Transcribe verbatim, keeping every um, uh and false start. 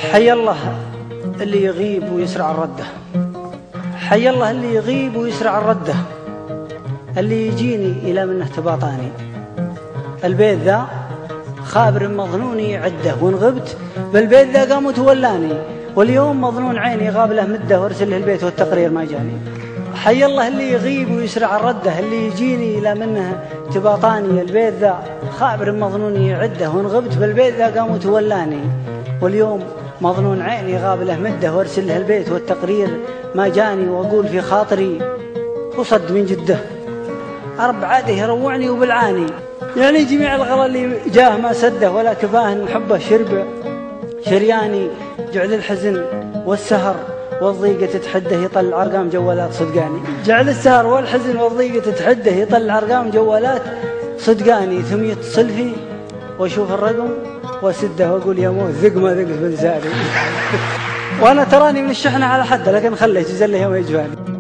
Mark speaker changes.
Speaker 1: حي الله اللي يغيب ويسرع الرده، حي الله اللي يغيب ويسرع الرده، اللي يجيني إلى منه تباطاني. البيت ذا خابر مظنوني عده، وان غبت بالبيت ذا قام وتولاني، واليوم مظنون عيني غاب له مده وارسل له البيت والتقرير ما جاني. حي الله اللي يغيب ويسرع الرده، اللي يجيني إلى منه تباطاني. البيت ذا خابر مظنوني عده، وان غبت بالبيت ذا قام وتولاني، واليوم مظنون عيني غاب له مده وارسل له البيت والتقرير ما جاني. واقول في خاطري وصد من جده أرب عاده يروعني وبالعاني، يعني جميع الغلا اللي جاه ما سده، ولا كفاه ان حبه شرب شرياني. جعل الحزن والسهر والضيقة تتحده يطلع أرقام جوالات صدقاني، جعل السهر والحزن والضيقة تتحده يطلع أرقام جوالات صدقاني. ثم يتصل فيه واشوف الرقم واسده واقول يا موت ذق ما ذق بلساني. وانا تراني من الشحنة على حده، لكن خليت جزله يوم يجفاني.